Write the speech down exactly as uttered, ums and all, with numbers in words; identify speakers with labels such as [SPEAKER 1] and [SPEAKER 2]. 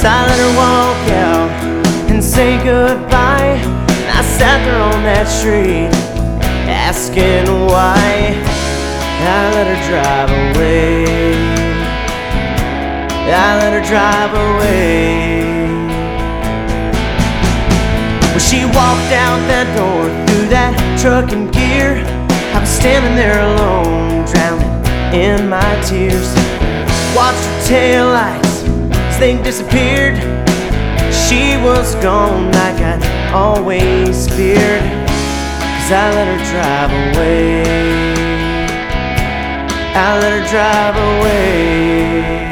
[SPEAKER 1] So I let her walk out and say goodbye. And I sat there on that street asking why. I let her drive away. I let her drive away. When she walked out that door through that truck and gear, I was standing there alone, drowning in my tears. Watched her taillights as they disappeared. She was gone like I'd always feared, 'cause I let her drive away. I let her drive away.